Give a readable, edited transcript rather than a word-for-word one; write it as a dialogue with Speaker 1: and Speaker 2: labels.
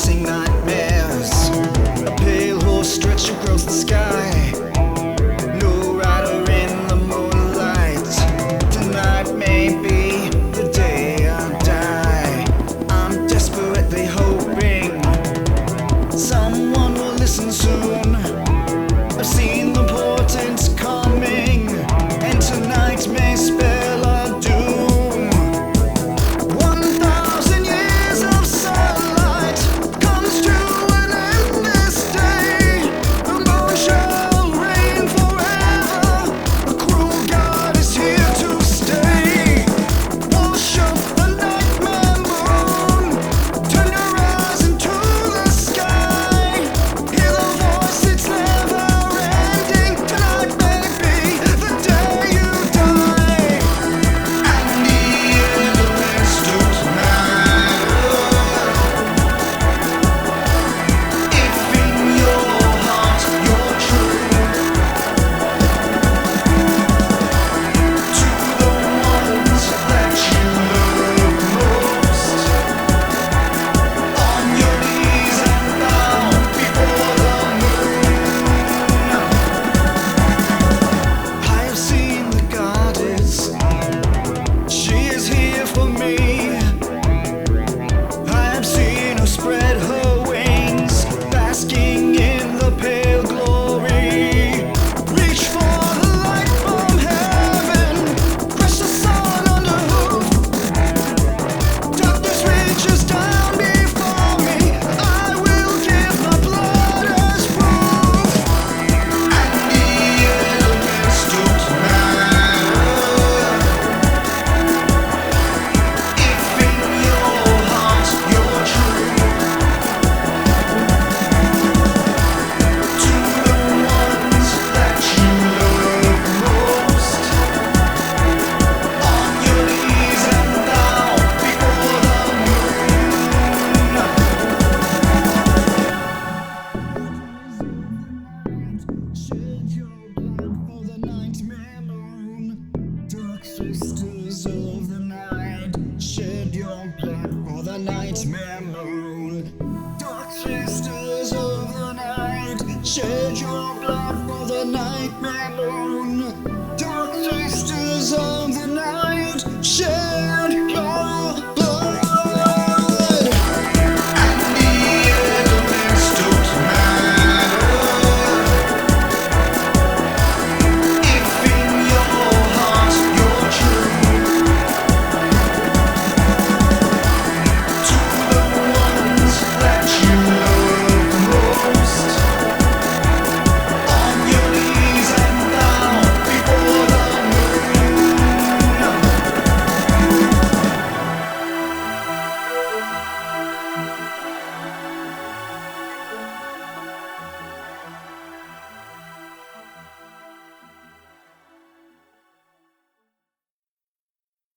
Speaker 1: chasing nightmares. A pale horse stretched across the sky. No rider in the moonlight. Tonight may be the day I die. I'm desperately hoping someone will listen soon. I've seen the portents coming, and tonight may spell a doom. 1,000 years of sunlight comes to an end this day. The moon shall reign forever. The cruel God is here to stay. Worship the nightmare moon. Turn your eyes into the sky. Hear the voice, it's never ending. Tonight may be the day you die. And the elements don't matter if in your heart you're true to the ones that you love most. On your knees and bow before the moon. I have seen the goddess. She is here for me. I have seen her spread her wings, basking in the pale glory. Reach for the light from heaven. Crush the sun under hoof. Darkness reaches down before me. I will give my blood as proof. And the elements don't matter if in your heart you're true to the ones that you love most. On your knees and bow before the moon. Shed your blood for the nightmare moon. Dark sisters of the night, shed your blood for the nightmare moon. Dark sisters of the night, shed your blood for the nightmare moon. Dark sisters of